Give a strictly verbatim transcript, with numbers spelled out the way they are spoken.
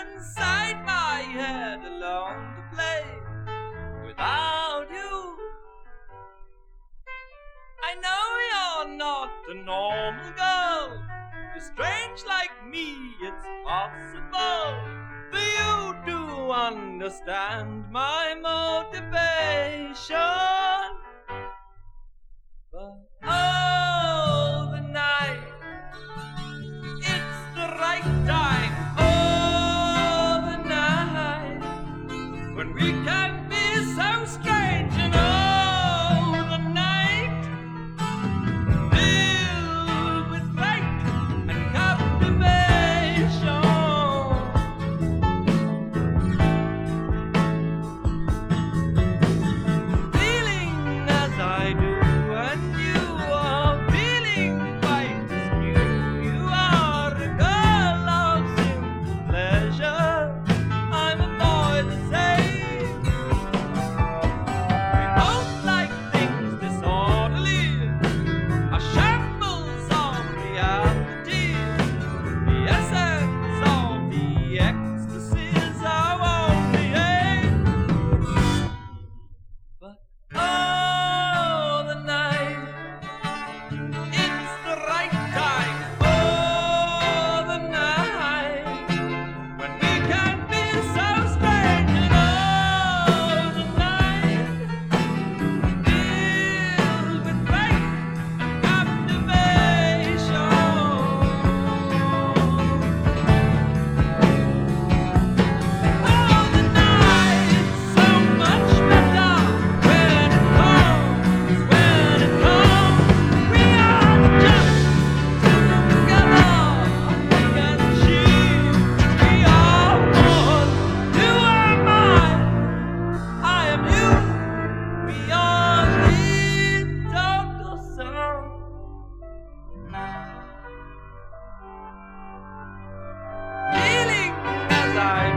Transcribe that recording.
inside my head alone to play without you. I know you're not a normal girl. You're strange like me, it's possible for you to understand my motivation. But oh, the night, it's the right time. Oh, the night, when we can be so strange. And oh, the night, filled with light and captivation. Feeling as I do, and you are feeling quite as new. You are a girl of simple pleasure. I'm a boy the same. We both like things disorderly, a shambles of reality. The essence of the ecstasies of only aim. But oh, the night, it's the right time. Oh, the night, when we can be so strange. And oh, the night, filled with light and captivation. Oh, the night's so much better when it comes, when it comes. We are just together, I can achieve. We are one. You are mine, I am you. We are the total sum. Feeling as I